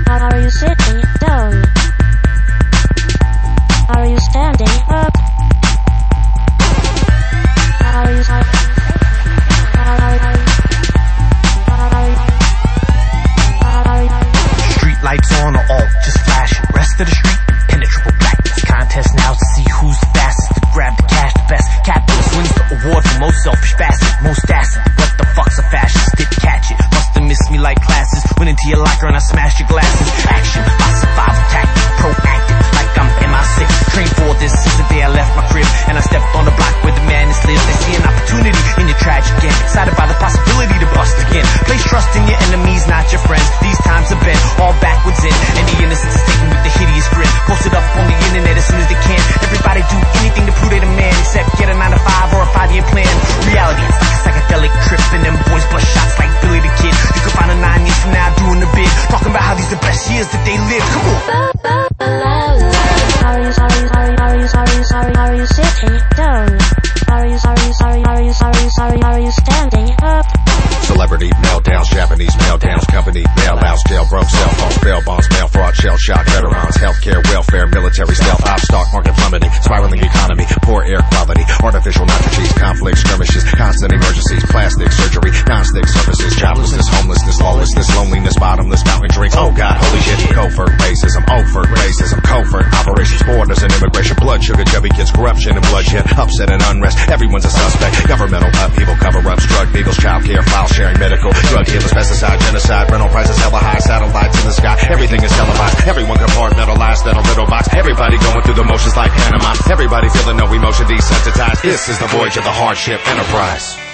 Are you sitting down? Are you standing up? Are you Street lights on or off, just flashing. Rest of the street, impenetrable blackness. Contest now to see who's the fastest. To grab the cash the best. Capitalist wins the award for most selfish facet. Most acid. What the fuck's a fascist? Didn't catch it. Must've missed me like classes. Went into your locker and I smashed your glasses. Action, my survival tactic. Proactive, like I'm MI6. Trained for this since the day I left my crib. And I stepped on the block where the madness lives. They see an opportunity in your tragic end. Excited by the possibility to bust again. Place trust in your enemies, not your friends. These times have been all backwards in. And the innocence is taken with the hideous grin. Posted up on the internet as soon as they can. Everybody do anything to prove they the man, except get a 9-to-5 or a 5-year plan. Reality, it's like a psychedelic trip. And them boys bust shots like Billy the Kid. You can find a 9 years from now doing the bid. Talking about how these the best years that they live. Come on. Are you sitting down? Are you standing up? Celebrity meltdowns, Japanese meltdowns, company bailouts, jailbroke, cell phones, bail bonds, mail fraud, shell shock, veterans, healthcare, welfare, military, stealth, ops, stock market plummeting, spiraling economy, poor air quality, artificial nitrogens, conflict, skirmishes, constant emergencies, plastic surgery, non-stick surfaces, joblessness, homelessness, lawlessness, loneliness, bottomless fountain drinks. Oh God, holy shit, covert racism, overt racism, covert operations, borders and immigration, blood sugar, chubby kids, corruption and bloodshed, upset and unrest. Everyone's a suspect. Governmental upheaval, cover-ups, drug needles, child care, file sharing, medical, drug dealers, pesticide, genocide, rental prices hella high, satellites in the sky. Everything is televised. Everyone compartmentalized in a little box. Everybody going through the motions like Panama. Everybody feeling no emotion, desensitized. This is the voyage of the hardship enterprise.